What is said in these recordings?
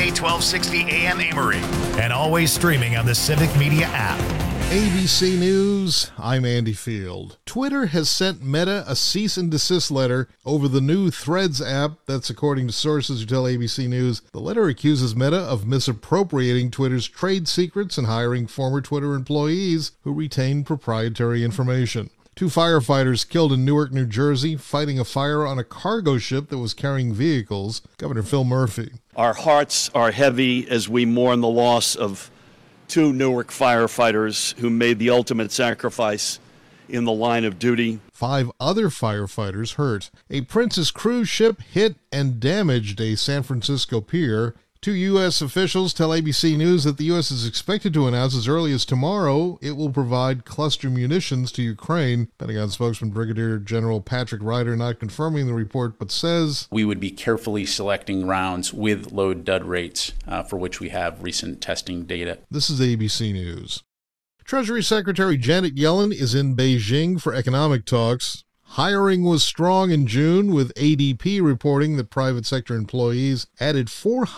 Sunday 1260 AM Amory, and always streaming on the Civic Media app. ABC News, I'm Andy Field. Twitter has sent Meta a cease and desist letter over the new Threads app. That's according to sources who tell ABC News. The letter accuses Meta of misappropriating Twitter's trade secrets and hiring former Twitter employees who retain proprietary information. 2 firefighters killed in Newark, New Jersey, fighting a fire on a cargo ship that was carrying vehicles. Governor Phil Murphy. Our hearts are heavy as we mourn the loss of 2 Newark firefighters who made the ultimate sacrifice in the line of duty. 5 other firefighters hurt. A Princess cruise ship hit and damaged a San Francisco pier. 2 U.S. officials tell ABC News that the U.S. is expected to announce as early as tomorrow it will provide cluster munitions to Ukraine. Pentagon spokesman Brigadier General Patrick Ryder not confirming the report, but says, "We would be carefully selecting rounds with load-dud rates for which we have recent testing data." This is ABC News. Treasury Secretary Janet Yellen is in Beijing for economic talks. Hiring was strong in June, with ADP reporting that private sector employees added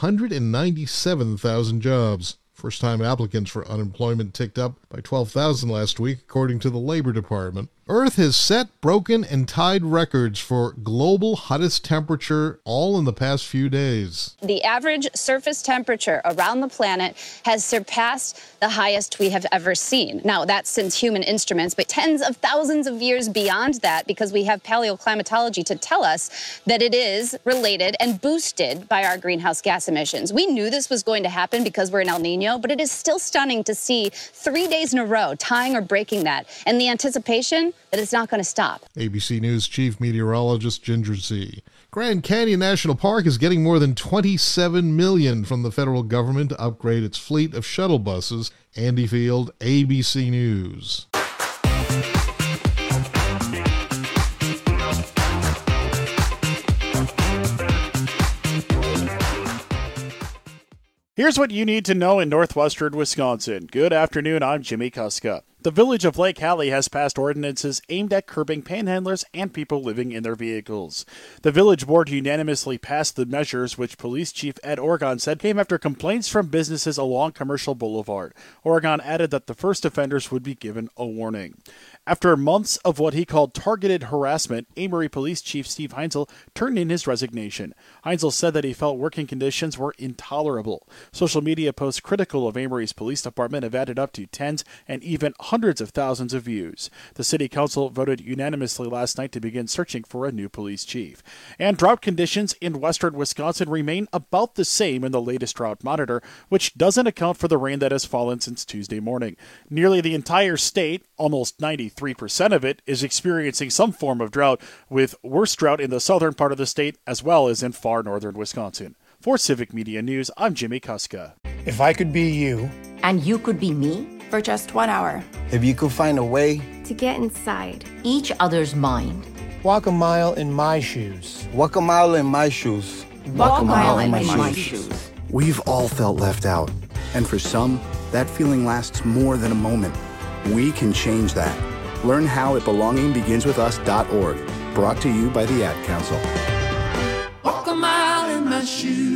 497,000 jobs. First-time applicants for unemployment ticked up by 12,000 last week, according to the Labor Department. Earth has set, broken, and tied records for global hottest temperature all in the past few days. The average surface temperature around the planet has surpassed the highest we have ever seen. Now, that's since human instruments, but tens of thousands of years beyond that, because we have paleoclimatology to tell us that it is related and boosted by our greenhouse gas emissions. We knew this was going to happen because we're in El Nino, but it is still stunning to see 3 days in a row tying or breaking that, and the anticipation that it's not going to stop. ABC News Chief Meteorologist Ginger Z. Grand Canyon National Park is getting more than $27 million from the federal government to upgrade its fleet of shuttle buses. Andy Field, ABC News. Here's what you need to know in northwestern Wisconsin. Good afternoon, I'm Jimmy Kuska. The village of Lake Hallie has passed ordinances aimed at curbing panhandlers and people living in their vehicles. The village board unanimously passed the measures, which Police Chief Ed Orgon said came after complaints from businesses along Commercial Boulevard. Orgon added that the first offenders would be given a warning. After months of what he called targeted harassment, Amory Police Chief Steve Heinzel turned in his resignation. Heinzel said that he felt working conditions were intolerable. Social media posts critical of Amory's police department have added up to tens and even hundreds of thousands of views. The city council voted unanimously last night to begin searching for a new police chief. And drought conditions in western Wisconsin remain about the same in the latest drought monitor, which doesn't account for the rain that has fallen since Tuesday morning. Nearly the entire state, almost 93% of it, is experiencing some form of drought, with worse drought in the southern part of the state as well as in far northern Wisconsin. For Civic Media News, I'm Jimmy Kuska. If I could be you. And you could be me? For just 1 hour. If you could find a way. To get inside. Each other's mind. Walk a mile in my shoes. Walk a mile in my shoes. Walk a mile in my shoes. We've all felt left out. And for some, that feeling lasts more than a moment. We can change that. Learn how at belongingbeginswithus.org. Brought to you by the Ad Council. Walk a mile in my shoes.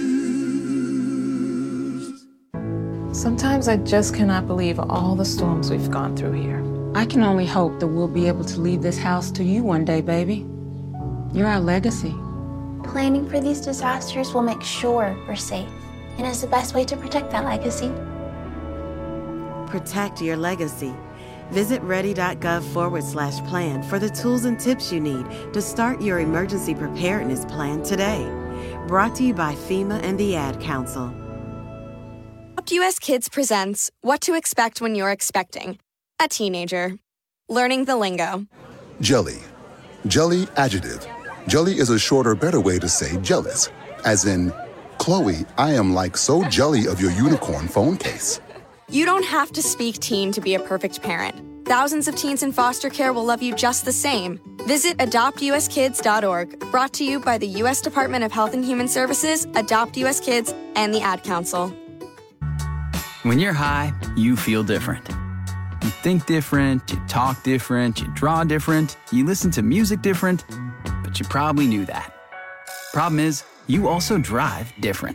Sometimes I just cannot believe all the storms we've gone through here. I can only hope that we'll be able to leave this house to you one day, baby. You're our legacy. Planning for these disasters will make sure we're safe, and is the best way to protect that legacy. Protect your legacy. Visit ready.gov/plan for the tools and tips you need to start your emergency preparedness plan today. Brought to you by FEMA and the Ad Council. Adopt US Kids presents What to Expect When You're Expecting a Teenager. Learning the lingo. Jelly. Jelly adjective. Jelly is a shorter, better way to say jealous. As in, Chloe, I am like so jelly of your unicorn phone case. You don't have to speak teen to be a perfect parent. Thousands of teens in foster care will love you just the same. Visit adoptuskids.org. Brought to you by the U.S. Department of Health and Human Services, Adopt US Kids, and the Ad Council. When you're high, you feel different. You think different, you talk different, you draw different, you listen to music different, but you probably knew that. Problem is, you also drive different.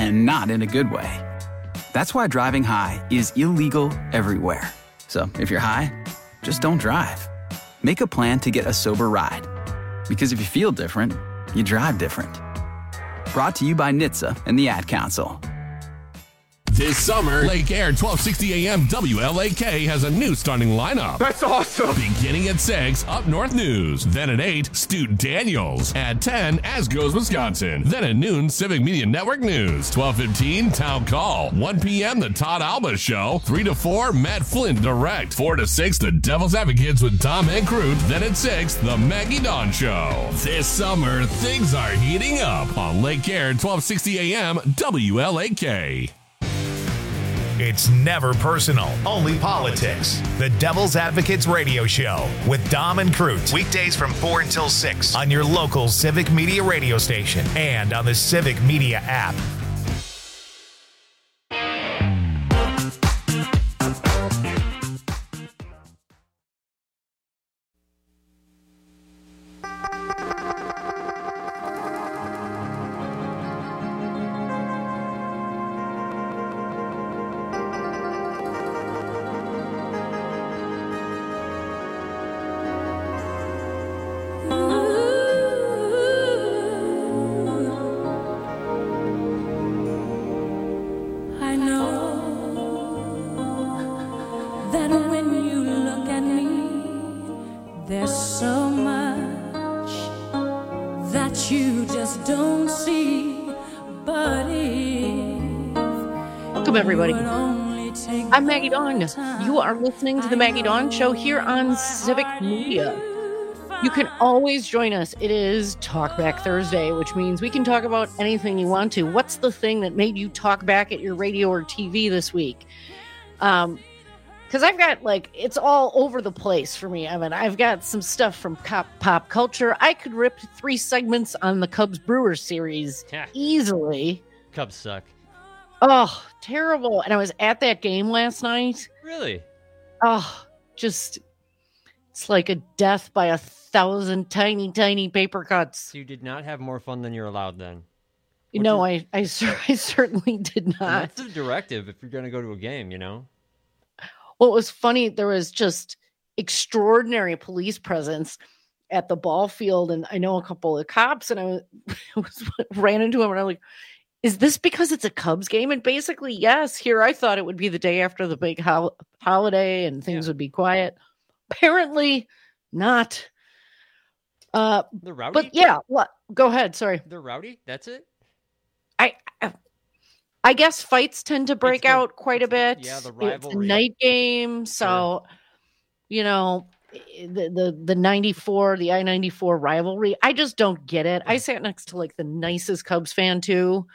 and not in a good way. That's why driving high is illegal everywhere. So if you're high, just don't drive. Make a plan to get a sober ride. Because if you feel different, you drive different. Brought to you by NHTSA and the Ad Council. This summer, Lake Air 1260 AM WLAK has a new starting lineup. That's awesome. Beginning at 6, Up North News. Then at 8, Stu Daniels. At 10, As Goes Wisconsin. Then at noon, Civic Media Network News. 12:15, Town Call. 1 p.m., The Todd Alba Show. 3 to 4, Matt Flynn Direct. 4 to 6, The Devil's Advocates with Tom and Crute. Then at 6, The Maggie Dawn Show. This summer, things are heating up on Lake Air 1260 AM WLAK. It's never personal, only politics. The Devil's Advocates Radio Show with Dom and Crute. Weekdays from 4 until 6 on your local Civic Media radio station and on the Civic Media app. Everybody. I'm Maggie Dawn. You are listening to the Maggie Dawn Show here on Civic Media. You can always join us. It is Talkback Thursday, which means we can talk about anything you want to. What's the thing that made you talk back at your radio or TV this week? Because I've got, it's all over the place for me. I mean, I've got some stuff from pop culture. I could rip 3 segments on the Cubs Brewers series easily. Cubs suck. Oh, terrible. And I was at that game last night. Really? Oh, it's like a death by 1,000 tiny, tiny paper cuts. So you did not have more fun than you're allowed then? I certainly did not. That's the directive if you're going to go to a game, you know? Well, it was funny. There was just extraordinary police presence at the ball field. And I know a couple of cops, and I ran into them, and I'm like, is this because it's a Cubs game? And basically, yes. Here, I thought it would be the day after the big holiday and things would be quiet. Apparently, not. They're rowdy? But yeah, what? Go ahead. Sorry. They're rowdy? That's it? I guess fights tend to break out quite a bit. Yeah, the rivalry. It's a night game, so the 94, the I-94 rivalry. I just don't get it. I sat next to the nicest Cubs fan too.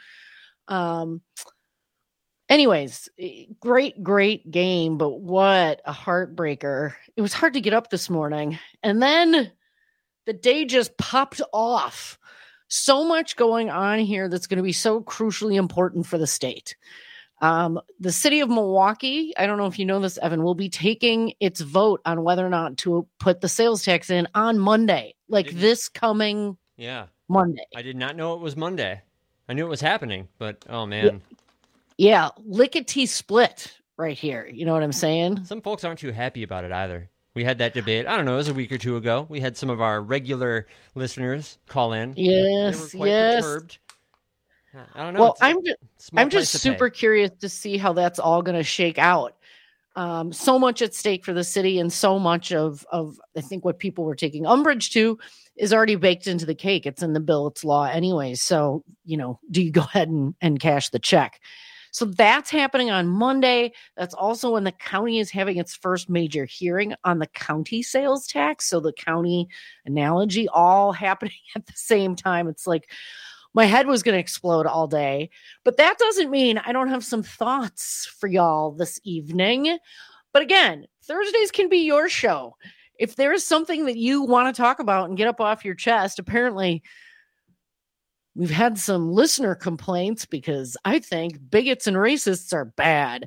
Anyways, great game, but what a heartbreaker. It was hard to get up this morning. And then the day just popped off. So much going on here that's going to be so crucially important for the state. The city of Milwaukee, I don't know if you know this, Evan, will be taking its vote on whether or not to put the sales tax in on Monday, this coming Monday. I did not know it was Monday. I knew it was happening, but oh man. Yeah, lickety split right here. You know what I'm saying? Some folks aren't too happy about it either. We had that debate, I don't know, it was a week or two ago. We had some of our regular listeners call in. Yes, they were quite perturbed. I don't know. Well, I'm just super curious to see how that's all going to shake out. So much at stake for the city, and so much of I think what people were taking umbrage to is already baked into the cake. It's in the bill, it's law anyway. So, do you go ahead and cash the check? So that's happening on Monday. That's also when the county is having its first major hearing on the county sales tax. So the county analogy all happening at the same time. It's like my head was going to explode all day. But that doesn't mean I don't have some thoughts for y'all this evening. But again, Thursdays can be your show. If there is something that you want to talk about and get up off your chest, apparently we've had some listener complaints because I think bigots and racists are bad.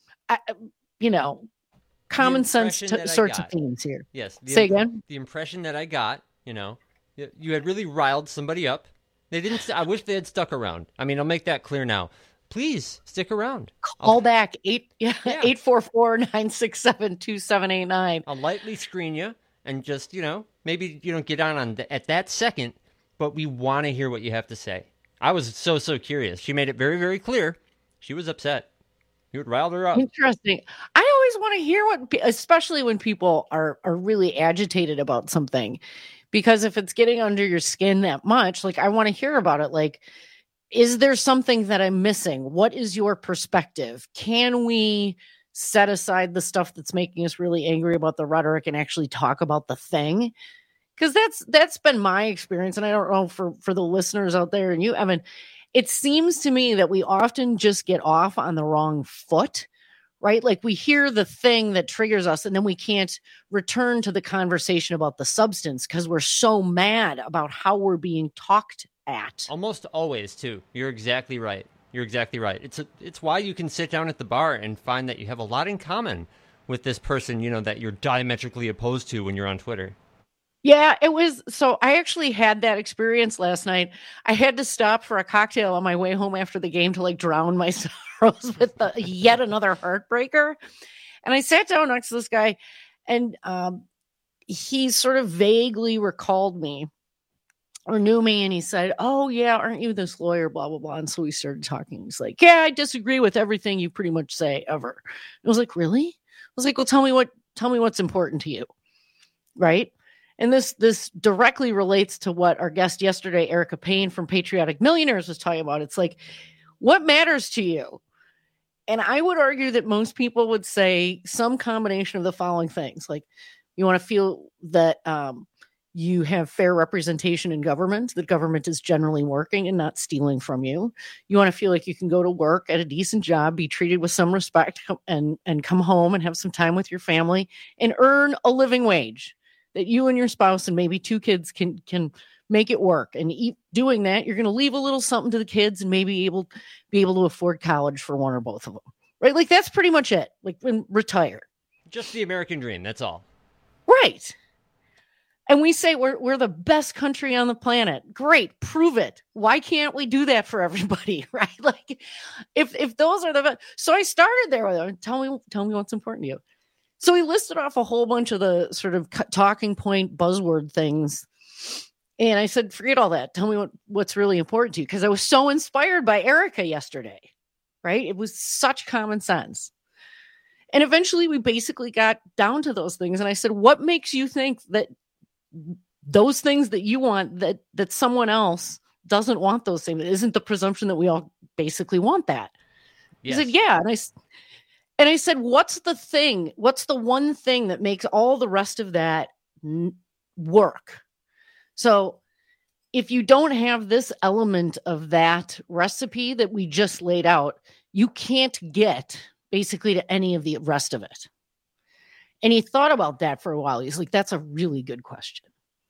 Common sense sorts of themes here. Yes. Say again? The impression that I got, you had really riled somebody up. They didn't. I wish they had stuck around. I mean, I'll make that clear now. please stick around. Call back 844-967-2789. I'll lightly screen you and just, maybe you don't get on at that second, but we want to hear what you have to say. I was so curious. She made it very, very clear. She was upset. You had riled her up. Interesting. I always want to hear especially when people are really agitated about something, because if it's getting under your skin that much, like, I want to hear about it. Like, is there something that I'm missing? What is your perspective? Can we set aside the stuff that's making us really angry about the rhetoric and actually talk about the thing? Because that's been my experience. And I don't know for the listeners out there and you, Evan, it seems to me that we often just get off on the wrong foot, right? Like, we hear the thing that triggers us and then we can't return to the conversation about the substance because we're so mad about how we're being talked at. Almost always, too. You're exactly right. It's why you can sit down at the bar and find that you have a lot in common with this person, that you're diametrically opposed to when you're on Twitter. Yeah, it was. So I actually had that experience last night. I had to stop for a cocktail on my way home after the game to like drown my sorrows with yet another heartbreaker. And I sat down next to this guy and he sort of vaguely recalled me or knew me. And he said, "Oh yeah, aren't you this lawyer, blah, blah, blah." And so we started talking. He's like, "Yeah, I disagree with everything you pretty much say ever." I was like, "Really?" I was like, "Well, tell me what's important to you." Right. And this directly relates to what our guest yesterday, Erica Payne from Patriotic Millionaires, was talking about. It's like, what matters to you? And I would argue that most people would say some combination of the following things. Like, you want to feel that you have fair representation in government, that government is generally working and not stealing from you. You want to feel like you can go to work at a decent job, be treated with some respect, and come home and have some time with your family and earn a living wage that you and your spouse and maybe 2 kids can make it work. And doing that, you're going to leave a little something to the kids and maybe be able to afford college for one or both of them, right? Like, that's pretty much it. Like, retire. Just the American dream. That's all. Right. And we say we're the best country on the planet. Great. Prove it. Why can't we do that for everybody? Right. Like, if those are so I started there with them. Tell me what's important to you. So he listed off a whole bunch of the sort of talking point buzzword things. And I said, forget all that. Tell me what's really important to you. Because I was so inspired by Erica yesterday, right? It was such common sense. And eventually we basically got down to those things. And I said, what makes you think that those things that you want, that someone else doesn't want those things? Isn't the presumption that we all basically want that? Yes. He said, yeah. And I said, what's the one thing that makes all the rest of that work? So if you don't have this element of that recipe that we just laid out, you can't get basically to any of the rest of it. And he thought about that for a while. He's like, that's a really good question.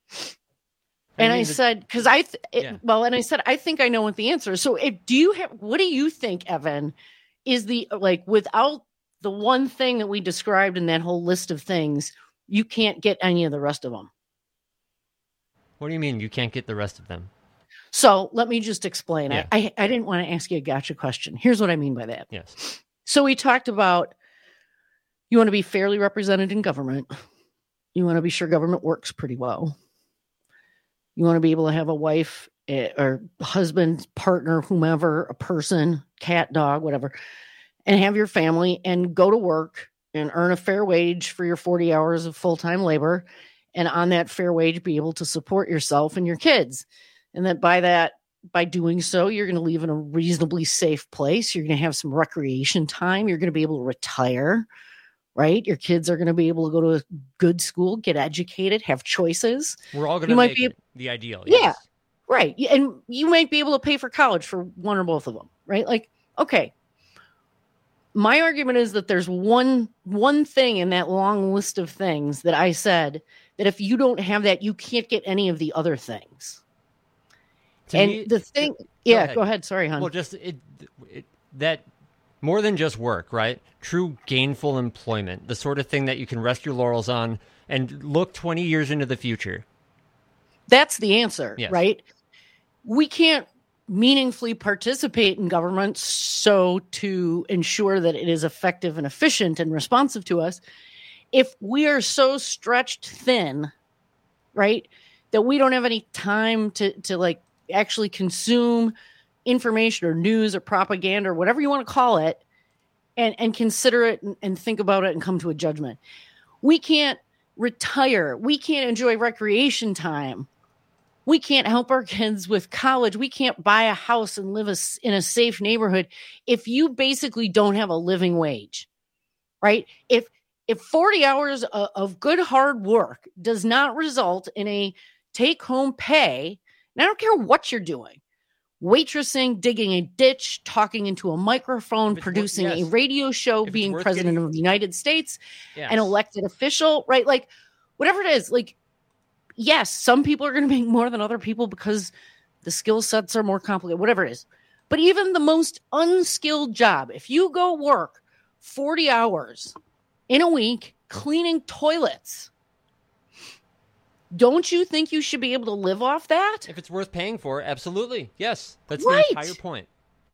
And I said, because I think I know what the answer is. So what do you think, Evan, is without the one thing that we described in that whole list of things, you can't get any of the rest of them? What do you mean you can't get the rest of them? So let me just explain. Yeah. I didn't want to ask you a gotcha question. Here's what I mean by that. Yes. So we talked about, you want to be fairly represented in government. You want to be sure government works pretty well. You want to be able to have a wife or husband, partner, whomever, a person, cat, dog, whatever, and have your family and go to work and earn a fair wage for your 40 hours of full-time labor. And on that fair wage, be able to support yourself and your kids. And that by doing so, you're going to live in a reasonably safe place. You're going to have some recreation time. You're going to be able to retire, right? Your kids are going to be able to go to a good school, get educated, have choices. We're all going to make it the ideal. Yeah, yes. Right. And you might be able to pay for college for one or both of them, right? Like, okay. My argument is that there's one thing in that long list of things that I said that if you don't have that, you can't get any of the other things. Go ahead. Sorry, hon. Well, just that more than just work, right? True gainful employment, the sort of thing that you can rest your laurels on and look 20 years into the future. That's the answer, yes. Right? We can't meaningfully participate in government so to ensure that it is effective and efficient and responsive to us, if we are so stretched thin, right, that we don't have any time to like actually consume information or news or propaganda or whatever you want to call it, and consider it and think about it and come to a judgment. We can't retire. We can't enjoy recreation time. We can't help our kids with college. We can't buy a house and live in a safe neighborhood if you basically don't have a living wage, right? If 40 hours of good hard work does not result in a take-home pay, and I don't care what you're doing, waitressing, digging a ditch, talking into a microphone, producing a radio show, being president of the United States, an elected official, right? Like, whatever it is, like, yes, some people are going to make more than other people because the skill sets are more complicated, whatever it is. But even the most unskilled job, if you go work 40 hours in a week cleaning toilets, don't you think you should be able to live off that? If it's worth paying for, absolutely. Yes, that's right. The entire point.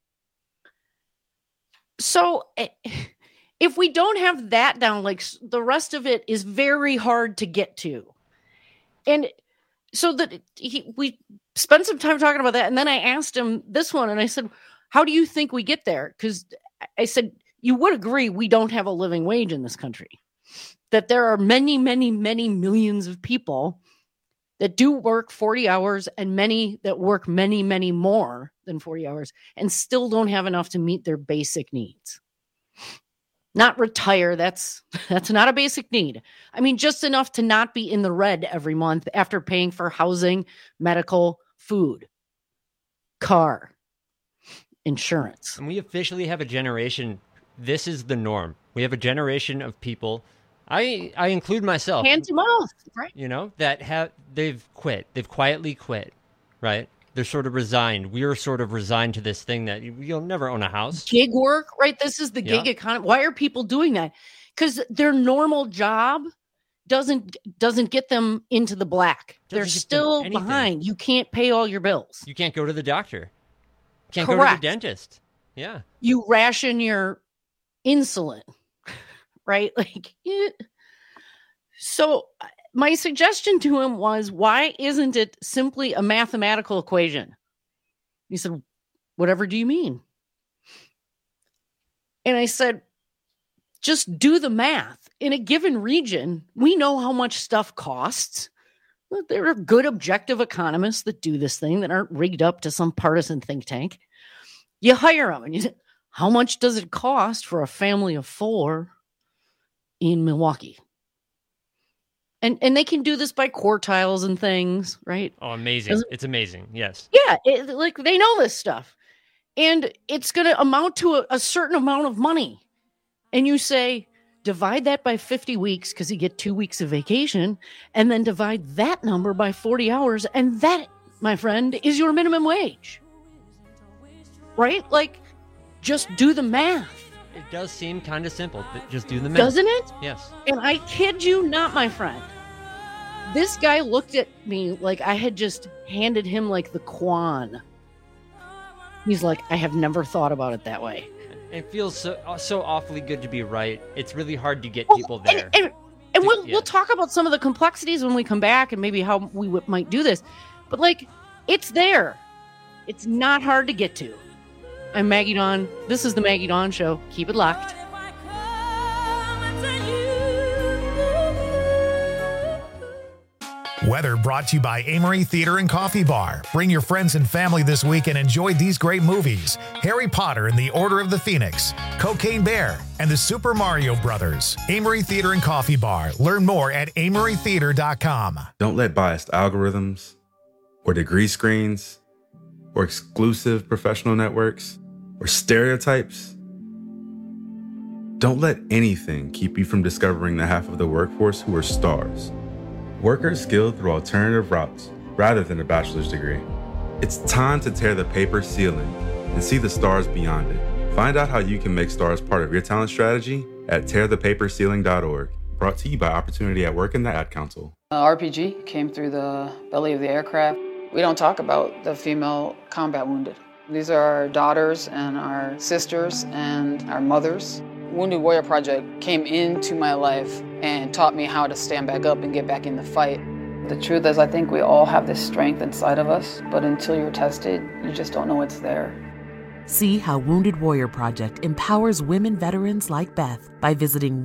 So if we don't have that down, like the rest of it is very hard to get to. And so that we spent some time talking about that. And then I asked him this one and I said, how do you think we get there? Because I said, you would agree we don't have a living wage in this country, that there are many, many, many millions of people that do work 40 hours and many that work many, many more than 40 hours and still don't have enough to meet their basic needs. Not retire. That's not a basic need. I mean, just enough to not be in the red every month after paying for housing, medical, food, car, insurance. And we officially have a generation. This is the norm. We have a generation of people. I include myself. Hand to mouth, right? You know, they've quit. They've quietly quit, right? They're sort of resigned. We're sort of resigned to this thing that you'll never own a house. Gig work, right? This is the gig economy. Why are people doing that? Because their normal job doesn't get them into the black. They're still behind. You can't pay all your bills. You can't go to the doctor. You can't Correct. go to the dentist. Yeah. You ration your insulin, right? Like, so my suggestion to him was, why isn't it simply a mathematical equation? He said, whatever do you mean? And I said, just do the math. In a given region, we know how much stuff costs. There are good objective economists that do this thing that aren't rigged up to some partisan think tank. You hire them and you say, how much does it cost for a family of 4 in Milwaukee? And they can do this by quartiles and things, right? Oh, amazing. It's amazing. Yes. Yeah. Like they know this stuff. And it's going to amount to a certain amount of money. And you say, divide that by 50 weeks because you get 2 weeks of vacation, and then divide that number by 40 hours. And that, my friend, is your minimum wage. Right? Like, just do the math. It does seem kind of simple. Just do the math. Doesn't it? Yes. And I kid you not, my friend. This guy looked at me like I had just handed him like the Quan. He's like, I have never thought about it that way. It feels so awfully good to be right. It's really hard to get people there. And we'll talk about some of the complexities when we come back and maybe how we might do this. But like, it's there. It's not hard to get to. I'm Maggie Dawn. This is the Maggie Dawn Show. Keep it locked. Weather brought to you by Amory Theater and Coffee Bar. Bring your friends and family this week and enjoy these great movies: Harry Potter and the Order of the Phoenix, Cocaine Bear, and the Super Mario Brothers. Amory Theater and Coffee Bar. Learn more at amorytheater.com. Don't let biased algorithms or degree screens or exclusive professional networks or stereotypes. Don't let anything keep you from discovering the half of the workforce who are stars. Workers skilled through alternative routes rather than a bachelor's degree. It's time to tear the paper ceiling and see the stars beyond it. Find out how you can make stars part of your talent strategy at tearthepaperceiling.org. Brought to you by Opportunity at Work and the Ad Council. RPG came through the belly of the aircraft. We don't talk about the female combat wounded. These are our daughters and our sisters and our mothers. Wounded Warrior Project came into my life and taught me how to stand back up and get back in the fight. The truth is, I think we all have this strength inside of us, but until you're tested, you just don't know it's there. See how Wounded Warrior Project empowers women veterans like Beth by visiting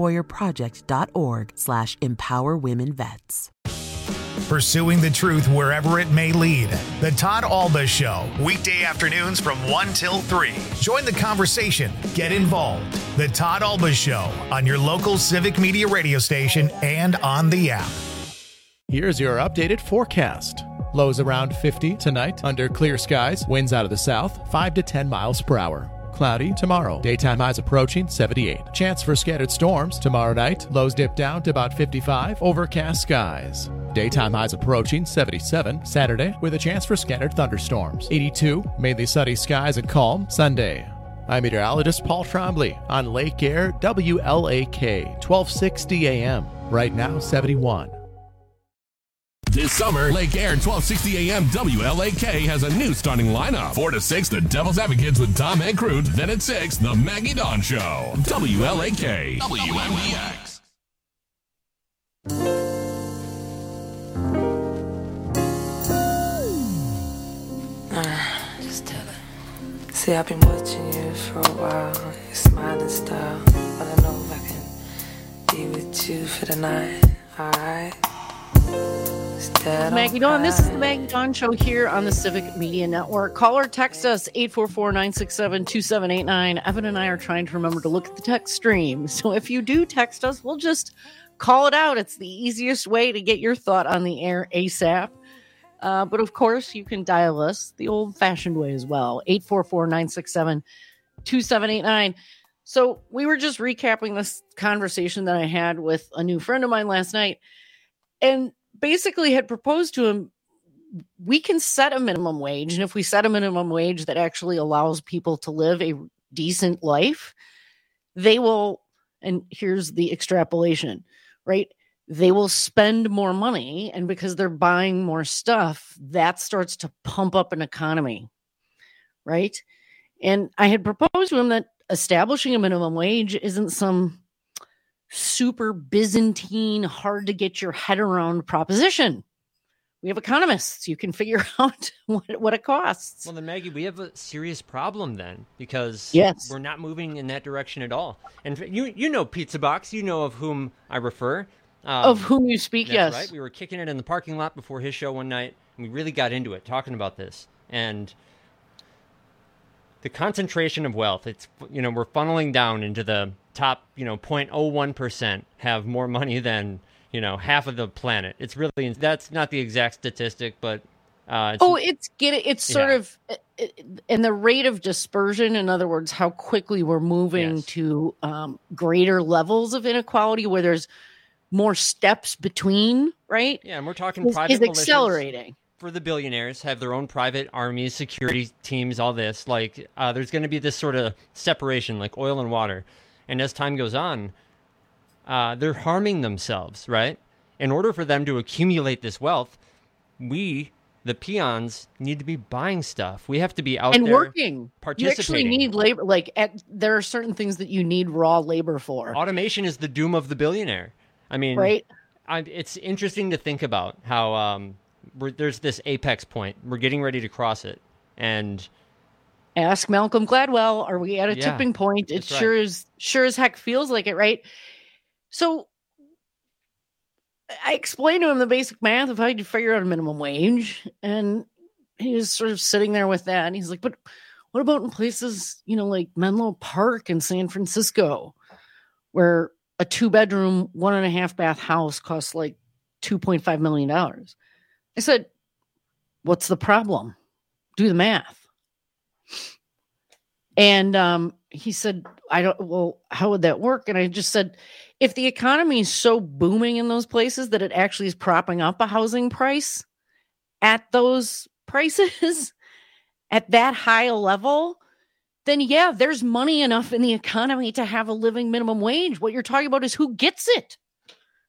woundedwarriorproject.org/empowerwomenvets. Pursuing the truth wherever it may lead. The Todd Alba Show, weekday afternoons from 1 till 3. Join the conversation. Get involved. The Todd Alba Show on your local Civic Media radio station and on the app. Here's your updated forecast. Lows around 50 tonight under clear skies. Winds out of the south, 5 to 10 miles per hour. Cloudy tomorrow. Daytime highs approaching 78. Chance for scattered storms tomorrow night. Lows dip down to about 55. Overcast skies. Daytime highs approaching 77 Saturday with a chance for scattered thunderstorms. 82, mainly sunny skies and calm Sunday. I'm meteorologist Paul Trombley on Lake Air WLAK 1260 AM. Right now 71. This summer, Lake Air 1260 AM WLAK has a new starting lineup. 4 to 6, the Devil's Advocates with Tom and Crute. Then at 6, the Maggie Dawn Show. WLAK. WMBX. Just tell her. See, I've been watching you for a while. Your smiling style. But I know if I can be with you for the night. Alright? Maggie Dawn. This is the Maggie Dawn Show here on the Civic Media Network. Call or text us 844-967-2789. Evan and I are trying to remember to look at the text stream. So if you do text us, we'll just call it out. It's the easiest way to get your thought on the air ASAP. But of course, you can dial us the old-fashioned way as well. 844-967-2789. So we were just recapping this conversation that I had with a new friend of mine last night. And basically had proposed to him, we can set a minimum wage. And if we set a minimum wage that actually allows people to live a decent life, they will, and here's the extrapolation, right? They will spend more money. And because they're buying more stuff, that starts to pump up an economy, right? And I had proposed to him that establishing a minimum wage isn't some super Byzantine, hard to get your head around proposition. We have economists. You can figure out what it costs. Well, then, Maggie, we have a serious problem then, because we're not moving in that direction at all. And you know Pizza Box. You know of whom I refer. Of whom you speak, that's yes. Right. We were kicking it in the parking lot before his show one night, and we really got into it, talking about this. And the concentration of wealth, it's, we're funneling down into the top, 0.01% have more money than, half of the planet. It's really, that's not the exact statistic, but it's sort of, and the rate of dispersion, in other words, how quickly we're moving to greater levels of inequality where there's more steps between, right? Yeah, and we're talking private militias. Is accelerating. For the billionaires, have their own private armies, security teams, all this. Like, there's going to be this sort of separation, like oil and water. And as time goes on, they're harming themselves, right? In order for them to accumulate this wealth, we, the peons, need to be buying stuff. We have to be out and there working. Participating. You actually need labor. There are certain things that you need raw labor for. Automation is the doom of the billionaire. I mean, right? It's interesting to think about how there's this apex point. We're getting ready to cross it, and ask Malcolm Gladwell, are we at a tipping point? It sure as heck feels like it, right? So I explained to him the basic math of how you figure out a minimum wage, and he was sort of sitting there with that, and he's like, but what about in places, like Menlo Park in San Francisco, where a 2-bedroom, 1.5 bath house costs like $2.5 million? I said, what's the problem? Do the math. And he said, how would that work? And I just said, if the economy is so booming in those places that it actually is propping up a housing price at those prices, at that high a level, then there's money enough in the economy to have a living minimum wage. What you're talking about is who gets it.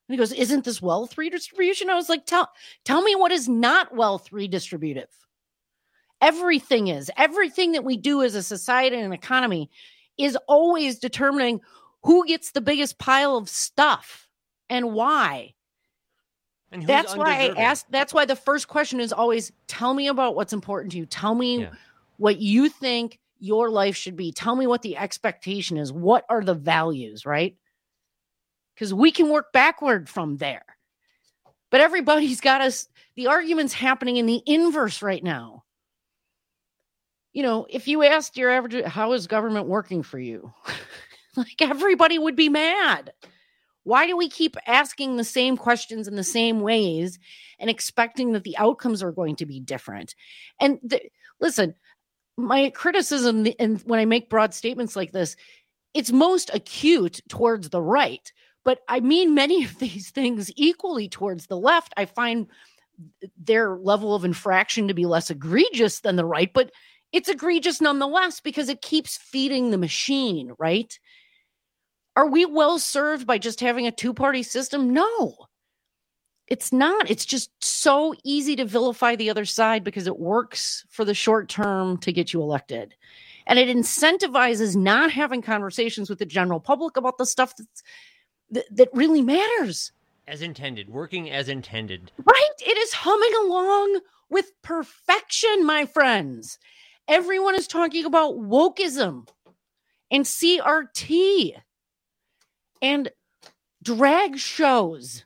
And he goes, isn't this wealth redistribution? I was like, tell me what is not wealth redistributive. Everything is. Everything that we do as a society and an economy is always determining who gets the biggest pile of stuff and why. And that's why I asked. That's why the first question is always, tell me about what's important to you. Tell me what you think your life should be. Tell me what the expectation is. What are the values, right? Because we can work backward from there. But everybody's got us. The argument's happening in the inverse right now. You know, if you asked your average, how is government working for you? Like, everybody would be mad. Why do we keep asking the same questions in the same ways and expecting that the outcomes are going to be different? And listen, my criticism, and when I make broad statements like this, it's most acute towards the right. But I mean many of these things equally towards the left. I find their level of infraction to be less egregious than the right, but it's egregious nonetheless because it keeps feeding the machine, right? Are we well served by just having a two-party system? No, it's not. It's just so easy to vilify the other side because it works for the short term to get you elected. And it incentivizes not having conversations with the general public about the stuff that really matters. As intended, working as intended. Right? It is humming along with perfection, my friends. Everyone is talking about wokeism and CRT and drag shows.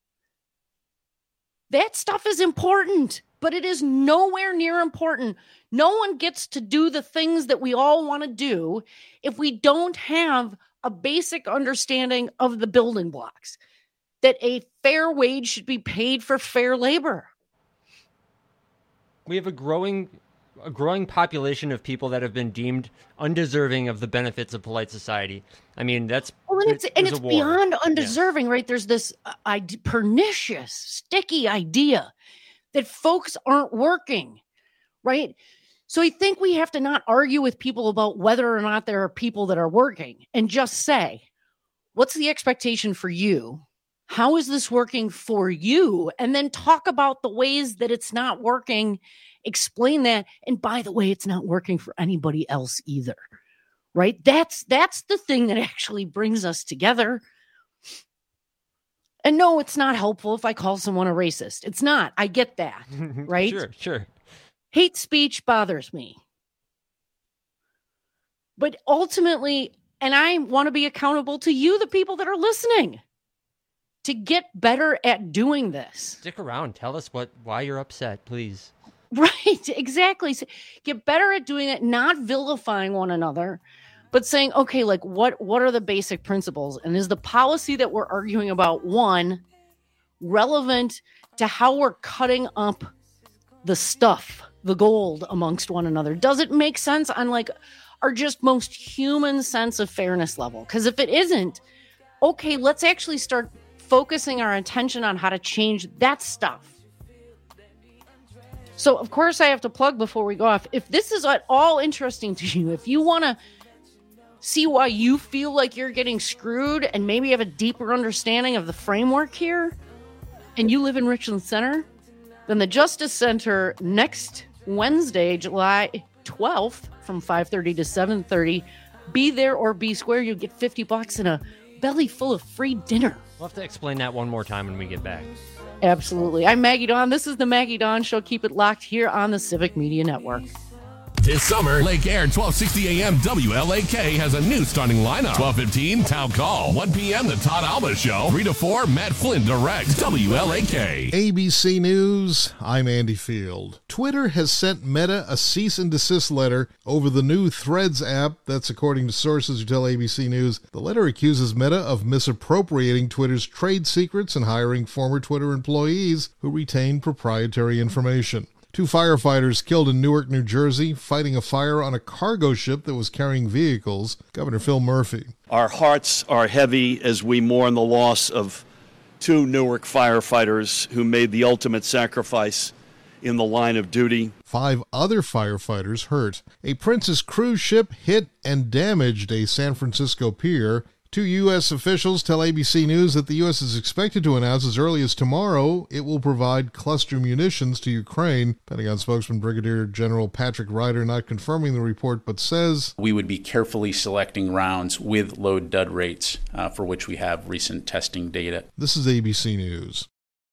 That stuff is important, but it is nowhere near important. No one gets to do the things that we all want to do if we don't have a basic understanding of the building blocks, that a fair wage should be paid for fair labor. We have a growing population of people that have been deemed undeserving of the benefits of polite society. I mean, that's it's beyond undeserving, right? There's this pernicious, sticky idea that folks aren't working, right? So I think we have to not argue with people about whether or not there are people that are working and just say, what's the expectation for you? How is this working for you? And then talk about the ways that it's not working. Explain that. And by the way, it's not working for anybody else either, right? That's the thing that actually brings us together. And no, it's not helpful if I call someone a racist. It's not. I get that, right? Sure. Hate speech bothers me. But ultimately, and I want to be accountable to you, the people that are listening, to get better at doing this. Stick around. Tell us why you're upset, please. Right, exactly. So get better at doing it, not vilifying one another, but saying, okay, like what are the basic principles? And is the policy that we're arguing about, one, relevant to how we're cutting up the stuff, the gold amongst one another? Does it make sense on like our just most human sense of fairness level? Because if it isn't, okay, let's actually start focusing our attention on how to change that stuff. So, of course, I have to plug before we go off. If this is at all interesting to you, if you want to see why you feel like you're getting screwed and maybe have a deeper understanding of the framework here, and you live in Richland Center, then the Justice Center next Wednesday, July 12th from 5:30 to 7:30, be there or be square. You'll get $50 and a belly full of free dinner. We'll have to explain that one more time when we get back. Absolutely. I'm Maggie Dawn. This is the Maggie Dawn Show. Keep it locked here on the Civic Media Network. This summer, Lake Air 1260 AM WLAK has a new starting lineup. 12:15 Town Call. 1 p.m. The Todd Alba Show. 3 to 4 Matt Flynn Direct. WLAK. ABC News, I'm Andy Field. Twitter has sent Meta a cease and desist letter over the new Threads app. That's according to sources who tell ABC News. The letter accuses Meta of misappropriating Twitter's trade secrets and hiring former Twitter employees who retain proprietary information. 2 firefighters killed in Newark, New Jersey, fighting a fire on a cargo ship that was carrying vehicles. Governor Phil Murphy. Our hearts are heavy as we mourn the loss of 2 Newark firefighters who made the ultimate sacrifice in the line of duty. 5 other firefighters hurt. A Princess cruise ship hit and damaged a San Francisco pier. Two U.S. officials tell ABC News that the U.S. is expected to announce as early as tomorrow it will provide cluster munitions to Ukraine. Pentagon spokesman Brigadier General Patrick Ryder not confirming the report, but says, "We would be carefully selecting rounds with load-dud rates for which we have recent testing data." This is ABC News.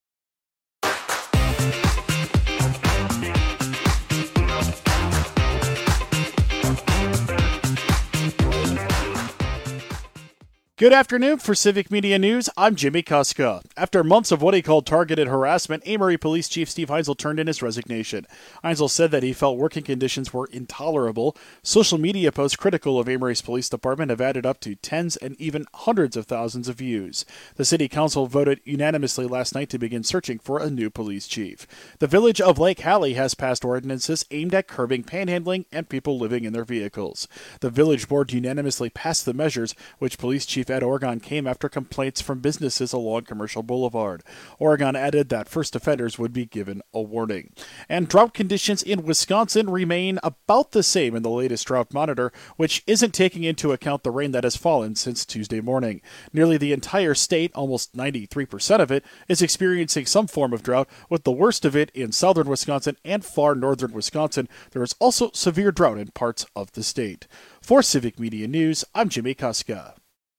Good afternoon. For Civic Media News, I'm Jimmy Kuska. After months of what he called targeted harassment, Amory Police Chief Steve Heinzel turned in his resignation. Heinzel said that he felt working conditions were intolerable. Social media posts critical of Amory's police department have added up to tens and even hundreds of thousands of views. The city council voted unanimously last night to begin searching for a new police chief. The village of Lake Hallie has passed ordinances aimed at curbing panhandling and people living in their vehicles. The village board unanimously passed the measures, which Police Chief Ed Oregon came after complaints from businesses along Commercial Boulevard. Oregon added that first offenders would be given a warning. And drought conditions in Wisconsin remain about the same in the latest drought monitor, which isn't taking into account the rain that has fallen since Tuesday morning. Nearly the entire state, almost 93% of it, is experiencing some form of drought, with the worst of it in southern Wisconsin and far northern Wisconsin. There is also severe drought in parts of the state. For Civic Media News, I'm Jimmy Kuska.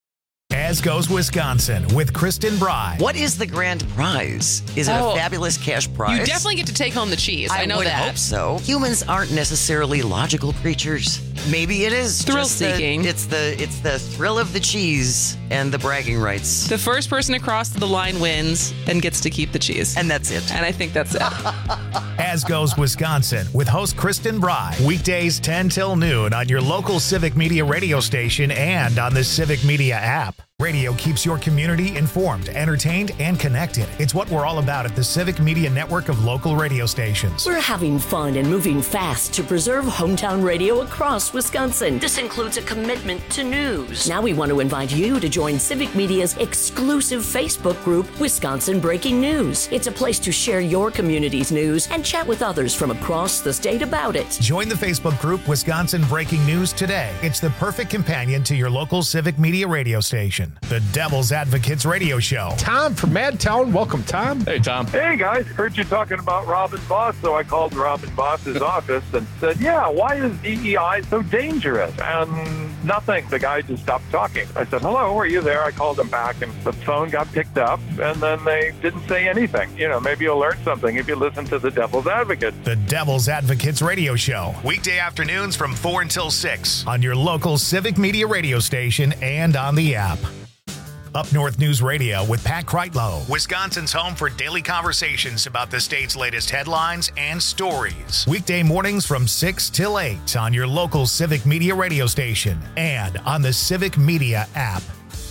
As Goes Wisconsin with Kristen Bry. What is the grand prize? Is it a fabulous cash prize? You definitely get to take home the cheese. I know would that. Hope so. Humans aren't necessarily logical creatures. Maybe it is thrill-seeking. It's the thrill of the cheese and the bragging rights. The first person across the line wins and gets to keep the cheese. And that's it. And I think that's it. As Goes Wisconsin with host Kristen Bry. Weekdays 10 till noon on your local Civic Media radio station and on the Civic Media app. Radio keeps your community informed, entertained, and connected. It's what we're all about at the Civic Media network of local radio stations. We're having fun and moving fast to preserve hometown radio across Wisconsin. This includes a commitment to news. Now we want to invite you to join Civic Media's exclusive Facebook group, Wisconsin Breaking News. It's a place to share your community's news and chat with others from across the state about it. Join the Facebook group Wisconsin Breaking News today. It's the perfect companion to your local Civic Media radio station. The Devil's Advocates Radio Show. Tom from Madtown. Welcome, Tom. Hey, Tom. Hey, guys. Heard you talking about Robin Boss, so I called Robin Boss's office and said, yeah, why is DEI so dangerous? And nothing. The guy just stopped talking. I said, hello, are you there? I called him back, and the phone got picked up, and then they didn't say anything. You know, maybe you'll learn something if you listen to the Devil's Advocate. The Devil's Advocates Radio Show. Weekday afternoons from 4 until 6 on your local Civic Media radio station and on the app. Up North News Radio with Pat Kreitlow, Wisconsin's home for daily conversations about the state's latest headlines and stories. Weekday mornings from 6 till 8 on your local Civic Media radio station and on the Civic Media app.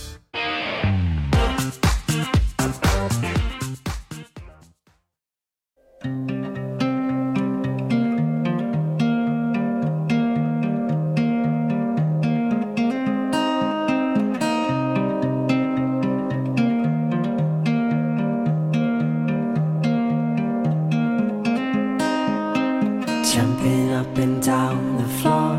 Jumping up and down the floor.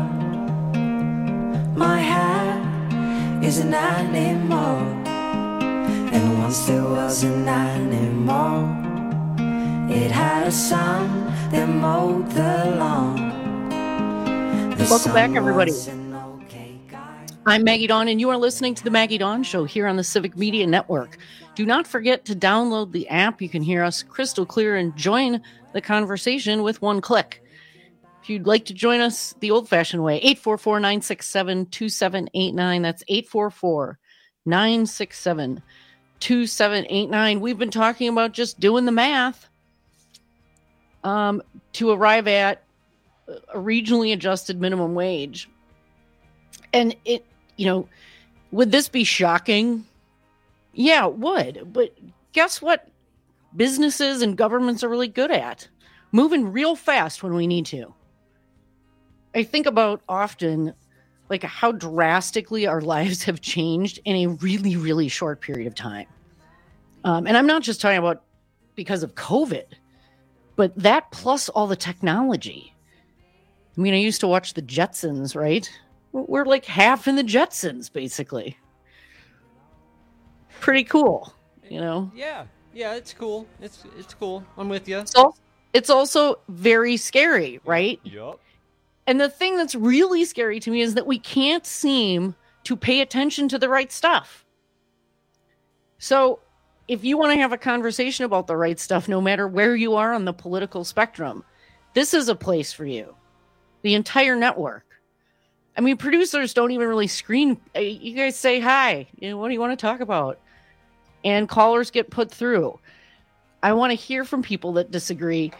My hair is an animal, and once there was an animal. It had a son that mowed the lawn. Welcome back, everybody. I'm Maggie Dawn, and you are listening to the Maggie Dawn Show here on the Civic Media Network. Do not forget to download the app. You can hear us crystal clear and join the conversation with one click. If you'd like to join us the old-fashioned way, 844-967-2789. That's 844-967-2789. We've been talking about just doing the math to arrive at a regionally adjusted minimum wage. And it, would this be shocking? Yeah, it would. But guess what businesses and governments are really good at? Moving real fast when we need to. I think about often like how drastically our lives have changed in a really, really short period of time. And I'm not just talking about because of COVID, but that plus all the technology. I mean, I used to watch the Jetsons, right? We're like half in the Jetsons, basically. pretty cool, you know? Yeah, it's cool. It's cool. I'm with you. So it's also very scary, right? Yup. And the thing that's really scary to me is that we can't seem to pay attention to the right stuff. So if you want to have a conversation about the right stuff, no matter where you are on the political spectrum, this is a place for you. The entire network. I mean, producers don't even really screen. You guys say hi. You know, what do you want to talk about? And callers get put through. I want to hear from people that disagree.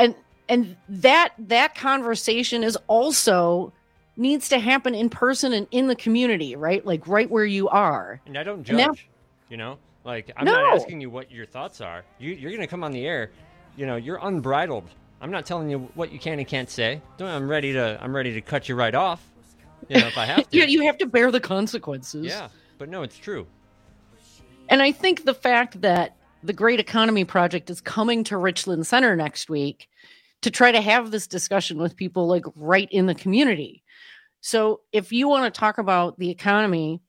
And that conversation is also needs to happen in person and in the community, right? Like right where you are. And I don't judge, you know? Like, I'm not asking you what your thoughts are. You're going to come on the air. You know, you're unbridled. I'm not telling you what you can and can't say. I'm ready to cut you right off. You know, if I have to. You have to bear the consequences. Yeah, but no, it's true. And I think the fact that the Great Economy Project is coming to Richland Center next week to try to have this discussion with people like right in the community. So if you want to talk about the economy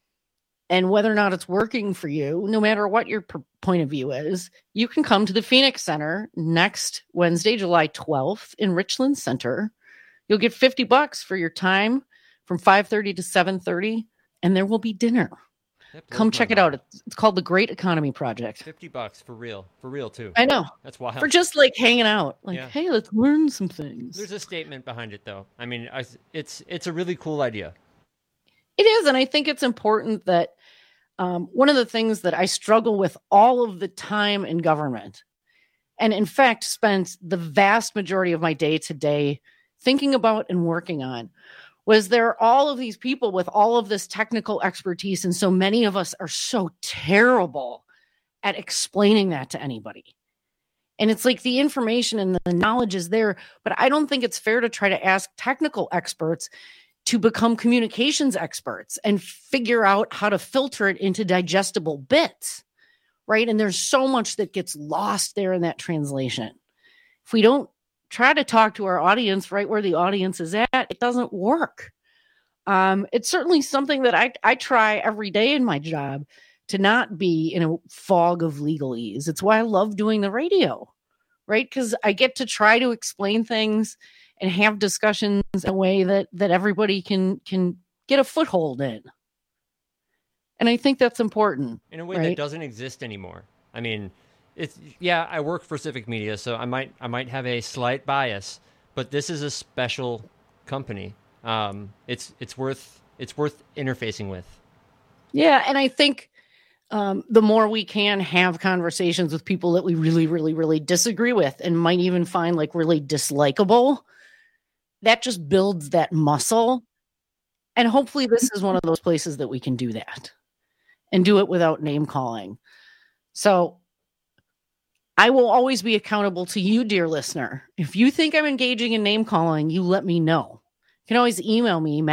and whether or not it's working for you, no matter what your point of view is, you can come to the Phoenix Center next Wednesday, July 12th in Richland Center. You'll get $50 for your time from 5:30 to 7:30, and there will be dinner. Come check it out. It's called the Great Economy Project. $50 for real too. I know. That's wild. For just like hanging out, like, hey, let's learn some things. There's a statement behind it, though. I mean, it's a really cool idea. It is, and I think it's important that one of the things that I struggle with all of the time in government, and in fact spent the vast majority of my day today thinking about and working on, was there are all of these people with all of this technical expertise, and so many of us are so terrible at explaining that to anybody. And it's like the information and the knowledge is there, but I don't think it's fair to try to ask technical experts to become communications experts and figure out how to filter it into digestible bits, right? And there's so much that gets lost there in that translation. If we don't try to talk to our audience right where the audience is at, it doesn't work. It's certainly something that I try every day in my job to not be in a fog of legalese. It's why I love doing the radio, right? Because I get to try to explain things and have discussions in a way that everybody can get a foothold in. And I think that's important. In a way right? that doesn't exist anymore. I mean, I work for Civic Media, so I might have a slight bias, but this is a special company. It's worth interfacing with. Yeah, and I think the more we can have conversations with people that we really, really, really disagree with and might even find like really dislikable, that just builds that muscle. And hopefully this is one of those places that we can do that and do it without name calling. So I will always be accountable to you, dear listener. If you think I'm engaging in name calling, you let me know. You can always email me,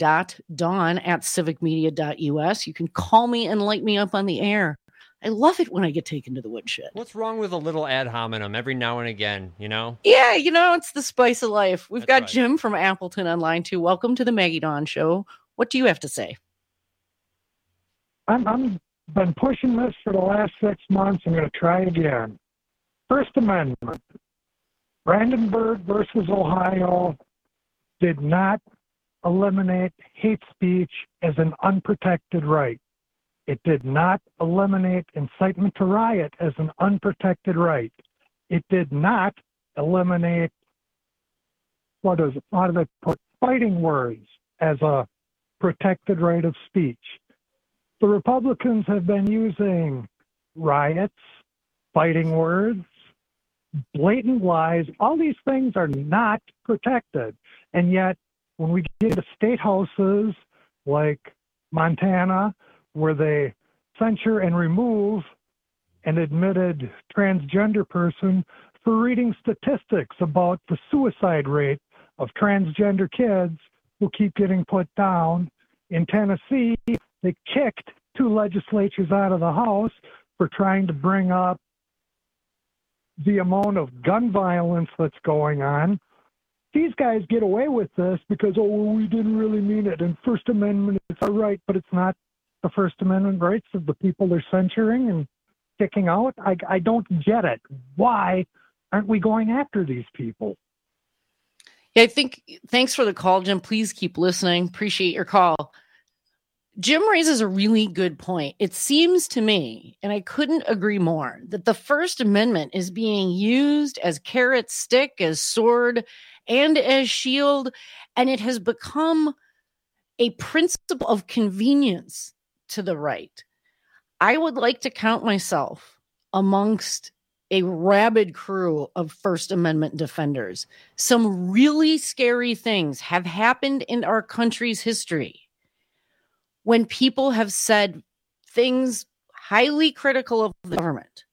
maggie.dawn@civicmedia.us. You can call me and light me up on the air. I love it when I get taken to the woodshed. What's wrong with a little ad hominem every now and again, you know? Yeah, it's the spice of life. We've got right. Jim from Appleton on line 2. Welcome to the Maggie Dawn Show. What do you have to say? I've been pushing this for the last 6 months. I'm going to try again. First Amendment. Brandenburg versus Ohio did not eliminate hate speech as an unprotected right. It did not eliminate incitement to riot as an unprotected right. It did not eliminate, fighting words as a protected right of speech. The Republicans have been using riots, fighting words, blatant lies. All these things are not protected. And yet, when we get into state houses like Montana, where they censure and remove an admitted transgender person for reading statistics about the suicide rate of transgender kids who keep getting put down. In Tennessee, they kicked 2 legislatures out of the House for trying to bring up the amount of gun violence that's going on. These guys get away with this because, we didn't really mean it. And First Amendment, it's all right, but it's not the First Amendment rights of the people they're censuring and kicking out? I don't get it. Why aren't we going after these people? Yeah, I think, thanks for the call, Jim. Please keep listening. Appreciate your call. Jim raises a really good point. It seems to me, and I couldn't agree more, that the First Amendment is being used as carrot, stick, as sword, and as shield, and it has become a principle of convenience to the right. I would like to count myself amongst a rabid crew of First Amendment defenders. Some really scary things have happened in our country's history when people have said things highly critical of the government,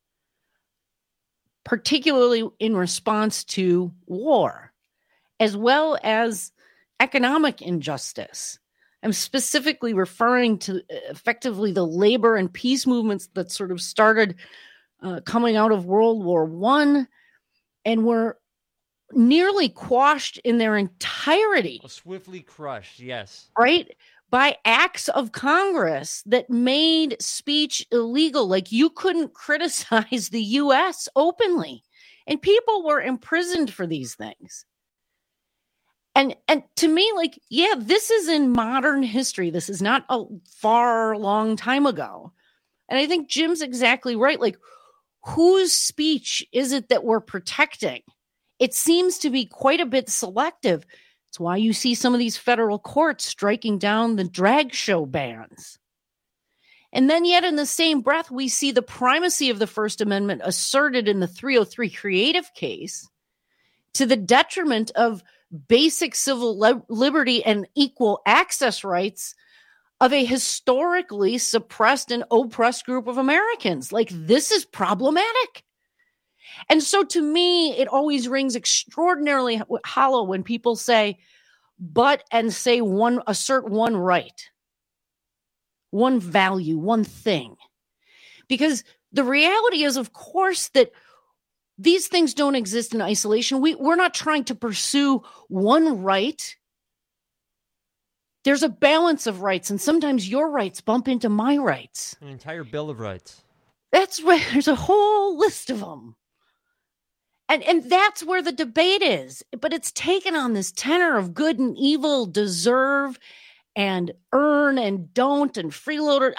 particularly in response to war, as well as economic injustice. I'm specifically referring to effectively the labor and peace movements that sort of started coming out of World War I and were nearly quashed in their entirety. Swiftly crushed, yes. Right? By acts of Congress that made speech illegal. Like, you couldn't criticize the U.S. openly, and people were imprisoned for these things. And to me, like, yeah, this is in modern history. This is not a far long time ago. And I think Jim's exactly right. Like, whose speech is it that we're protecting? It seems to be quite a bit selective. It's why you see some of these federal courts striking down the drag show bans. And then yet in the same breath, we see the primacy of the First Amendment asserted in the 303 creative case to the detriment of basic civil liberty and equal access rights of a historically suppressed and oppressed group of Americans. Like, this is problematic. And so to me, it always rings extraordinarily hollow when people say, but, and say assert one right, one value, one thing. Because the reality is, of course, that these things don't exist in isolation. We're not trying to pursue one right. There's a balance of rights, and sometimes your rights bump into my rights. An entire Bill of Rights. That's where there's a whole list of them. And that's where the debate is. But it's taken on this tenor of good and evil, deserve and earn and don't and freeloader.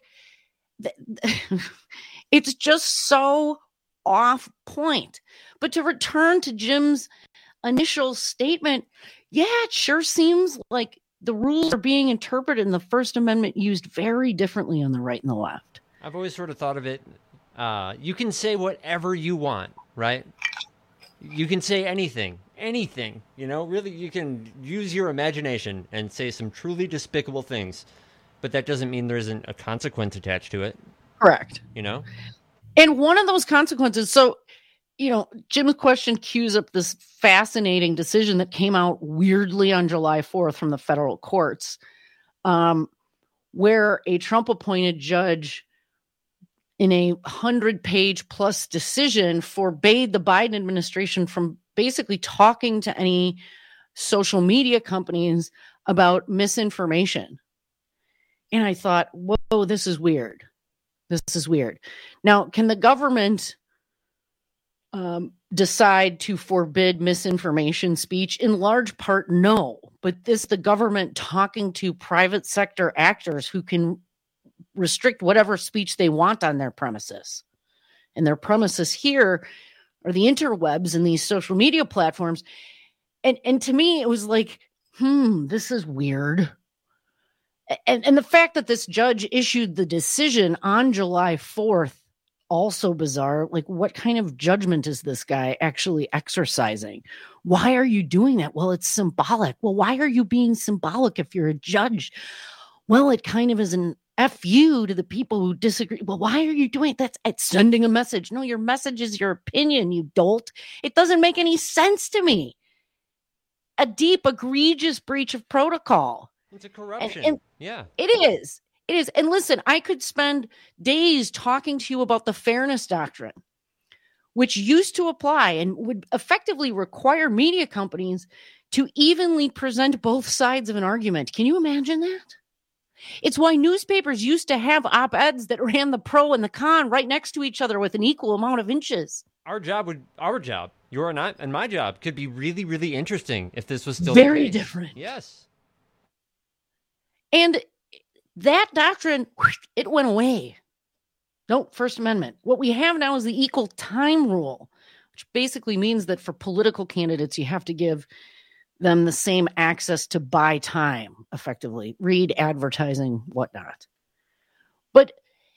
It's just so off point. But to return to Jim's initial statement, yeah, it sure seems like the rules are being interpreted in the First Amendment used very differently on the right and the left. I've always sort of thought of it, you can say whatever you want, right? You can say anything, really, you can use your imagination and say some truly despicable things, but that doesn't mean there isn't a consequence attached to it. Correct. And one of those consequences, so, Jim's question cues up this fascinating decision that came out weirdly on July 4th from the federal courts, where a Trump-appointed judge in a 100-page plus decision forbade the Biden administration from basically talking to any social media companies about misinformation. And I thought, whoa, this is weird. This is weird. Now, can the government decide to forbid misinformation speech? In large part, no. But the government talking to private sector actors who can restrict whatever speech they want on their premises. And their premises here are the interwebs and these social media platforms. And to me, it was like, this is weird. And the fact that this judge issued the decision on July 4th, also bizarre. Like, what kind of judgment is this guy actually exercising? Why are you doing that? Well, it's symbolic. Well, why are you being symbolic if you're a judge? Well, it kind of is an F you to the people who disagree. Well, why are you doing it? It's sending a message. No, your message is your opinion, you dolt. It doesn't make any sense to me. A deep, egregious breach of protocol. It's a corruption. Yeah. It is. It is. And listen, I could spend days talking to you about the fairness doctrine, which used to apply and would effectively require media companies to evenly present both sides of an argument. Can you imagine that? It's why newspapers used to have op-eds that ran the pro and the con right next to each other with an equal amount of inches. Our job, your and my job, could be really, really interesting if this was still very the case. Different. Yes. And that doctrine, it went away. No, First Amendment. What we have now is the equal time rule, which basically means that for political candidates, you have to give them the same access to buy time, effectively. Read advertising, whatnot. But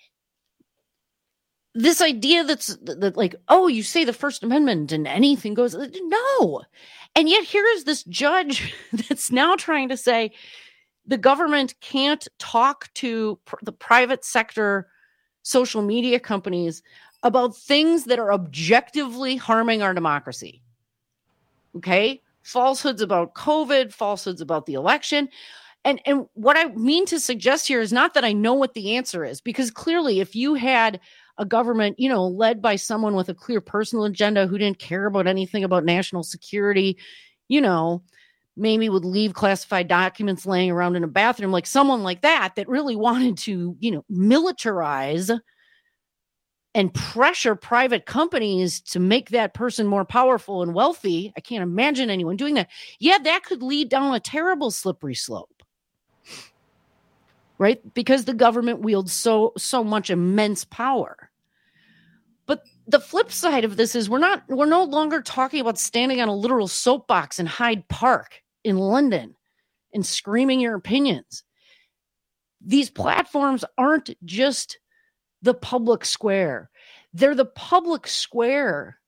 this idea that like, oh, you say the First Amendment and anything goes, no. And yet here is this judge that's now trying to say the government can't talk to the private sector social media companies about things that are objectively harming our democracy. Okay? Falsehoods about COVID, falsehoods about the election. And what I mean to suggest here is not that I know what the answer is, because clearly if you had a government, led by someone with a clear personal agenda who didn't care about anything about national security, maybe would leave classified documents laying around in a bathroom, like someone like that really wanted to, militarize and pressure private companies to make that person more powerful and wealthy. I can't imagine anyone doing that. Yeah, that could lead down a terrible slippery slope. Right? Because the government wields so much immense power. But the flip side of this is we're no longer talking about standing on a literal soapbox in Hyde Park in London and screaming your opinions. These platforms aren't just the public square. They're the public square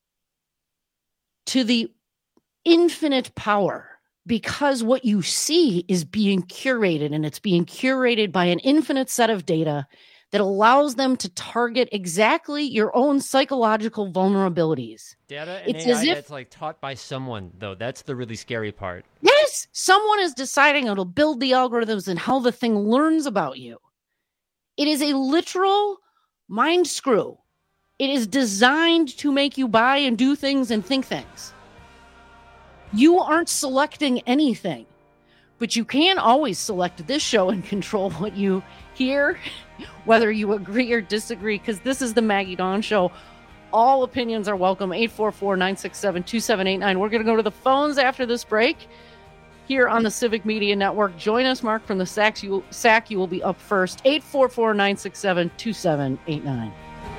to the infinite power, because what you see is being curated, and it's being curated by an infinite set of data that allows them to target exactly your own psychological vulnerabilities. Data and AI that's like taught by someone, though. That's the really scary part. Yes, someone is deciding how to build the algorithms and how the thing learns about you. It is a literal mind screw. It is designed to make you buy and do things and think things. You aren't selecting anything, but you can always select this show and control what you hear, whether you agree or disagree, because this is the Maggie Dawn Show. All opinions are welcome. 844-967-2789. We're going to go to the phones after this break here on the Civic Media Network. Join us, Mark, from the SAC. You will be up first. 844-967-2789.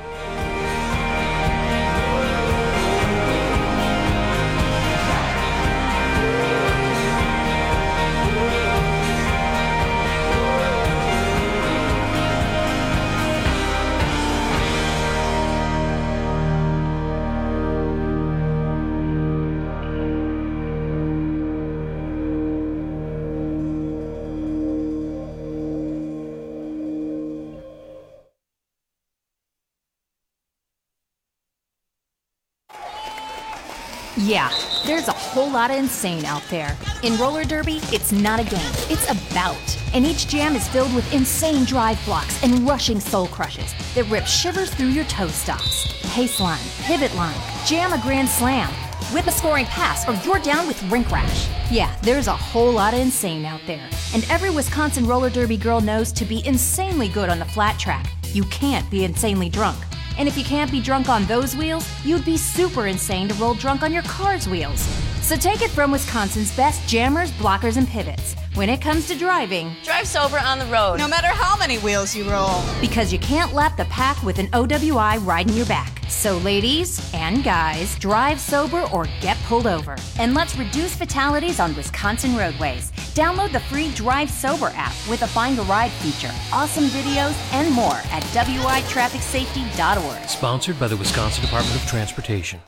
Yeah, there's a whole lot of insane out there. In roller derby, it's not a game, it's a bout. And each jam is filled with insane drive blocks and rushing soul crushes that rip shivers through your toe stops. Pace line, pivot line, jam a grand slam, whip a scoring pass, or you're down with rink rash. Yeah, there's a whole lot of insane out there. And every Wisconsin roller derby girl knows to be insanely good on the flat track, you can't be insanely drunk. And if you can't be drunk on those wheels, you'd be super insane to roll drunk on your car's wheels. So take it from Wisconsin's best jammers, blockers, and pivots. When it comes to driving, drive sober on the road, no matter how many wheels you roll. Because you can't lap the pack with an OWI riding your back. So ladies and guys, drive sober or get pulled over. And let's reduce fatalities on Wisconsin roadways. Download the free Drive Sober app with a Find a Ride feature, awesome videos, and more at witrafficsafety.org. Sponsored by the Wisconsin Department of Transportation.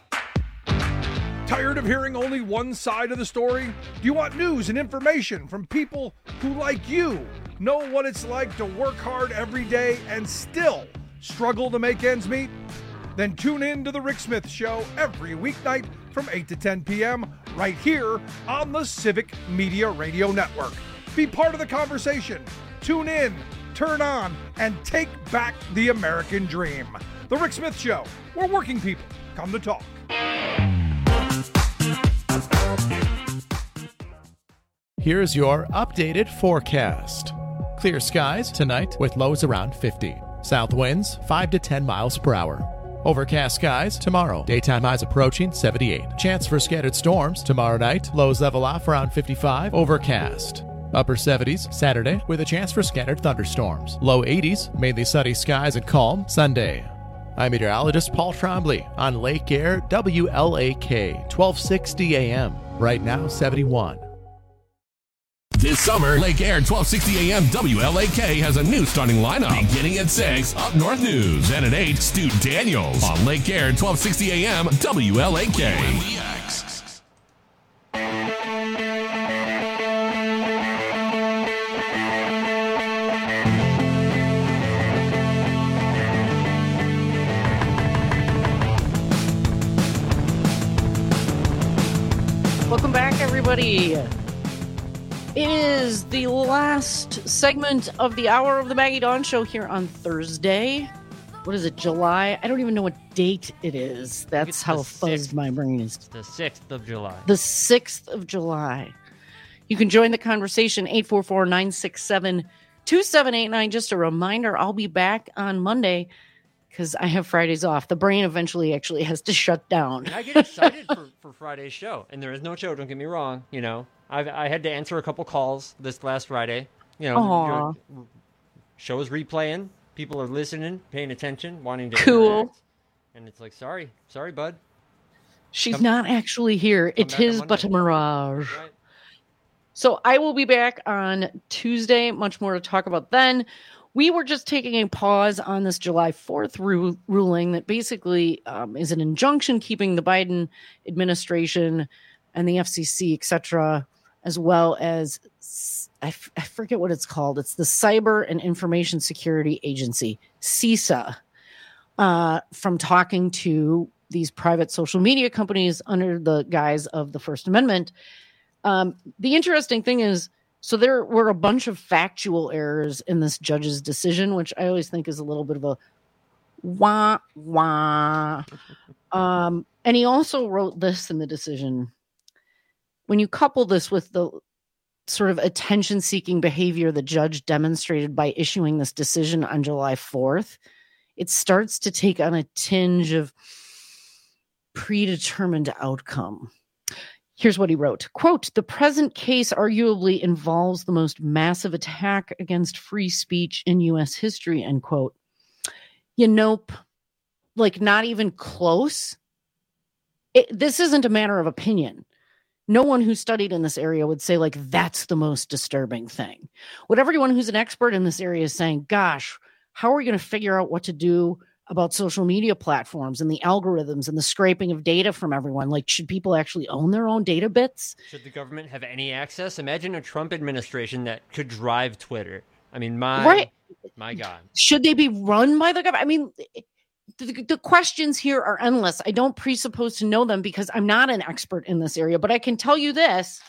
Tired of hearing only one side of the story? Do you want news and information from people who, like you, know what it's like to work hard every day and still struggle to make ends meet? Then tune in to The Rick Smith Show every weeknight from 8 to 10 p.m. right here on the Civic Media Radio Network. Be part of the conversation. Tune in, turn on, and take back the American dream. The Rick Smith Show, where working people come to talk. Here's your updated forecast. Clear skies tonight with lows around 50. South winds 5 to 10 miles per hour. Overcast skies tomorrow. Daytime highs approaching 78. Chance for scattered storms tomorrow night. Lows level off around 55. Overcast. Upper 70s Saturday with a chance for scattered thunderstorms. Low 80s, mainly sunny skies and calm Sunday. I'm meteorologist Paul Trombley on Lake Air WLAK 1260 AM. Right now 71. This summer, Lake Air 1260 AM WLAK has a new starting lineup. Beginning at 6, Up North News. And at 8, Stu Daniels on Lake Air 1260 AM WLAK. Welcome back, everybody. It is the last segment of the hour of the Maggie Dawn Show here on Thursday. What is it, July? I don't even know what date it is. That's how fuzzed my brain is. It's the 6th of July. The 6th of July. You can join the conversation, 844-967-2789. Just a reminder, I'll be back on Monday because I have Fridays off. The brain eventually actually has to shut down. I get excited for Friday's show, and there is no show, don't get me wrong, you know. I had to answer a couple calls this last Friday. You know, show is replaying. People are listening, paying attention, wanting to interact. And it's like, sorry, bud. She's not actually here. It is but a mirage. Right. So I will be back on Tuesday. Much more to talk about then. We were just taking a pause on this July 4th ruling that basically is an injunction keeping the Biden administration and the FCC, etc., as well as, I forget what it's called. It's the Cyber and Information Security Agency, CISA, from talking to these private social media companies under the guise of the First Amendment. The interesting thing is, so there were a bunch of factual errors in this judge's decision, which I always think is a little bit of a wah. And he also wrote this in the decision. When you couple this with the sort of attention-seeking behavior the judge demonstrated by issuing this decision on July 4th, it starts to take on a tinge of predetermined outcome. Here's what he wrote. Quote, the present case arguably involves the most massive attack against free speech in U.S. history, end quote. Nope. Like, not even close. This isn't a matter of opinion. No one who studied in this area would say, like, that's the most disturbing thing. What everyone who's an expert in this area is saying, gosh, how are we going to figure out what to do about social media platforms and the algorithms and the scraping of data from everyone? Like, should people actually own their own data bits? Should the government have any access? Imagine a Trump administration that could drive Twitter. I mean, my God. Should they be run by the government? I mean, the questions here are endless. I don't presuppose to know them because I'm not an expert in this area, but I can tell you this.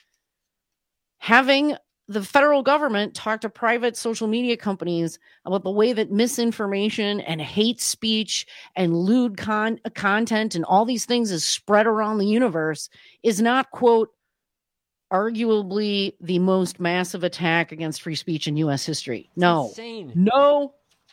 Having the federal government talk to private social media companies about the way that misinformation and hate speech and lewd content and all these things is spread around the universe is not, quote, arguably the most massive attack against free speech in U.S. history. No. Insane. No.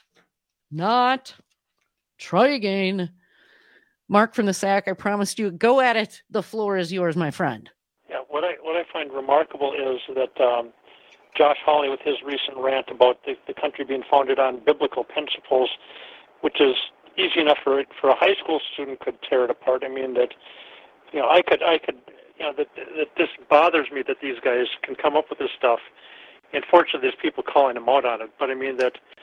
Not. Try again. Mark from the SAC, I promised you. Go at it. The floor is yours, my friend. Yeah, what I find remarkable is that Josh Hawley, with his recent rant about the country being founded on biblical principles, which is easy enough for a high school student could tear it apart. I mean that, I could, that this bothers me that these guys can come up with this stuff. And fortunately, there's people calling them out on it. But I mean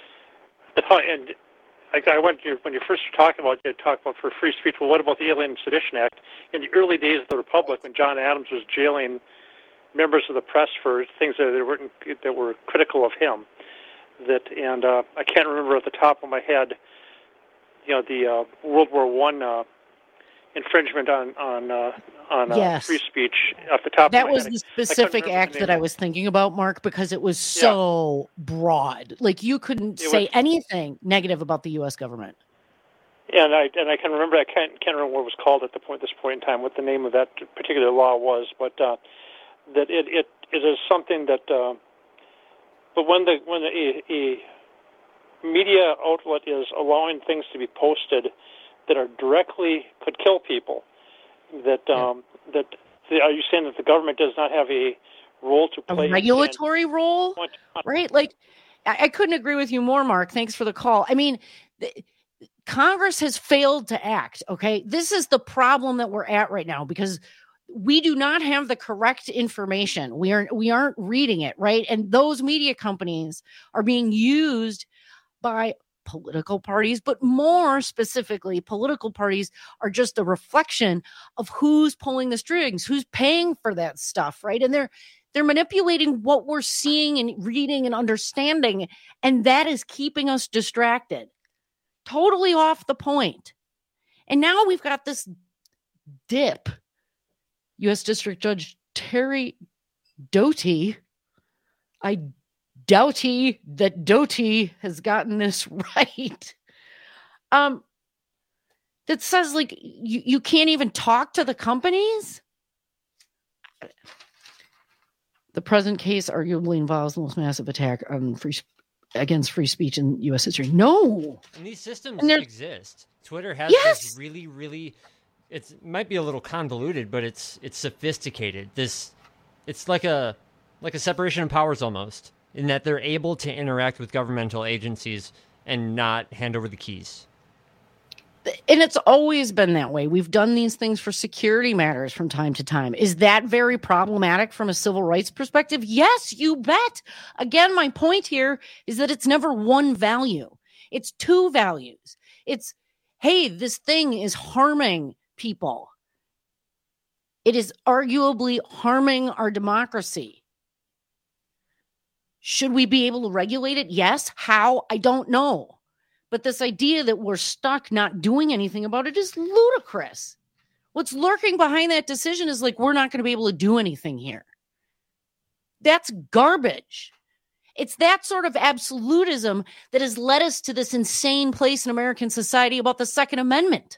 and I went when you first were talking about for free speech. Well, what about the Alien and Sedition Act? In the early days of the Republic, when John Adams was jailing members of the press for things that were critical of him, I can't remember at the top of my head, the World War I infringement on yes. free speech off the top of my head. That was the specific act that I was thinking about, Mark, because it was so broad. Like, you couldn't say anything negative about the U.S. government. And I can remember, I can't remember what it was called at this point in time, what the name of that particular law was, but that it is something that But when a media outlet is allowing things to be posted that are directly could kill people, are you saying that the government does not have a role to play? A regulatory role, right? Like, I couldn't agree with you more, Mark. Thanks for the call. I mean, Congress has failed to act, okay? This is the problem that we're at right now because we do not have the correct information. We aren't reading it, right? And those media companies are being used by political parties, but more specifically, political parties are just a reflection of who's pulling the strings, who's paying for that stuff, right? And they're manipulating what we're seeing and reading and understanding, and that is keeping us distracted. Totally off the point. And now we've got this dip. U.S. District Judge Terry Doughty. I doubty that Doughty has gotten this right. That says, like, you can't even talk to the companies? The present case arguably involves the most massive attack on against free speech in U.S. history. No. And these systems exist. Twitter has this really, really, it might be a little convoluted, but it's sophisticated. It's like a separation of powers almost, in that they're able to interact with governmental agencies and not hand over the keys. And it's always been that way. We've done these things for security matters from time to time. Is that very problematic from a civil rights perspective? Yes, you bet. Again, my point here is that it's never one value. It's two values. It's, hey, this thing is harming people. It is arguably harming our democracy. Should we be able to regulate it? Yes. How? I don't know. But this idea that we're stuck not doing anything about it is ludicrous. What's lurking behind that decision is like, we're not going to be able to do anything here. That's garbage. It's that sort of absolutism that has led us to this insane place in American society about the Second Amendment.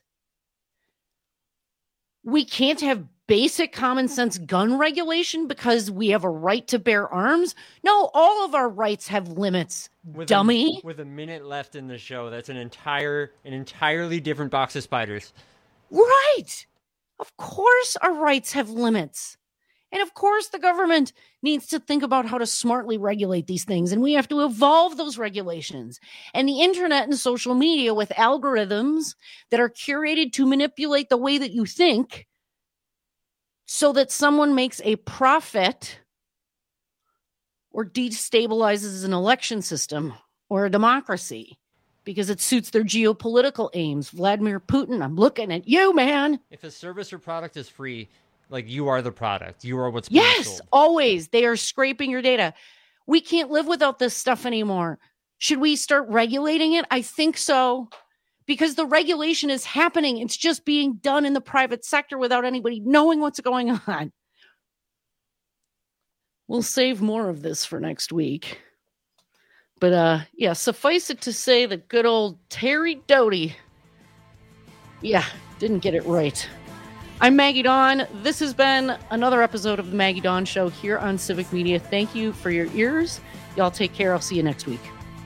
We can't have basic common sense gun regulation because we have a right to bear arms. No, all of our rights have limits, dummy. With a minute left in the show, that's an entirely different box of spiders. Right. Of course our rights have limits. And of course the government needs to think about how to smartly regulate these things. And we have to evolve those regulations. And the internet and social media with algorithms that are curated to manipulate the way that you think so that someone makes a profit or destabilizes an election system or a democracy because it suits their geopolitical aims. Vladimir Putin, I'm looking at you, man. If a service or product is free, like, you are the product. You are what's being sold. Yes, always. They are scraping your data. We can't live without this stuff anymore. Should we start regulating it? I think so. Because the regulation is happening. It's just being done in the private sector without anybody knowing what's going on. We'll save more of this for next week. But, yeah, suffice it to say that good old Terry Doughty, didn't get it right. I'm Maggie Dawn. This has been another episode of the Maggie Dawn Show here on Civic Media. Thank you for your ears. Y'all take care. I'll see you next week.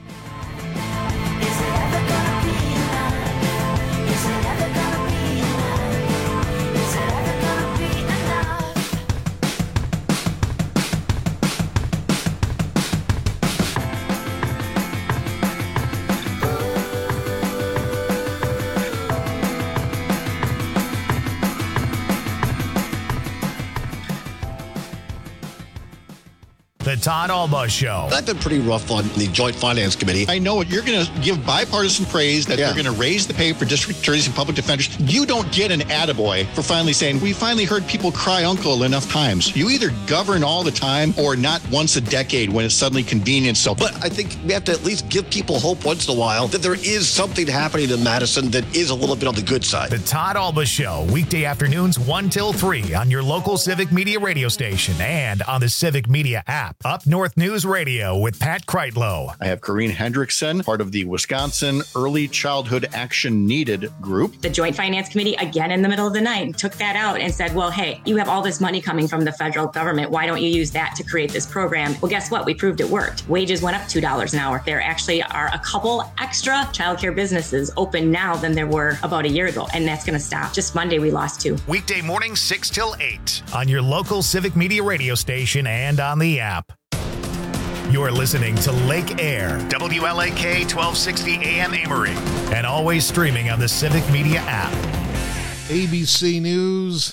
The Todd Alba Show. I've been pretty rough on the Joint Finance Committee. I know you're going to give bipartisan praise that they're going to raise the pay for district attorneys and public defenders. You don't get an attaboy for finally saying, we finally heard people cry uncle enough times. You either govern all the time or not once a decade when it's suddenly convenient. So, but I think we have to at least give people hope once in a while that there is something happening in Madison that is a little bit on the good side. The Todd Alba Show, weekday afternoons 1 till 3 on your local Civic Media radio station and on the Civic Media app. Up North News Radio with Pat Kreitlow. I have Corrine Hendrickson, part of the Wisconsin Early Childhood Action Needed group. The Joint Finance Committee, again in the middle of the night, took that out and said, well, hey, you have all this money coming from the federal government. Why don't you use that to create this program? Well, guess what? We proved it worked. Wages went up $2 an hour. There actually are a couple extra childcare businesses open now than there were about a year ago, and that's going to stop. Just Monday, we lost 2. Weekday mornings 6 till 8 on your local Civic Media radio station and on the app. You're listening to Lake Air, WLAK 1260 AM Amory, and always streaming on the Civic Media app. ABC News,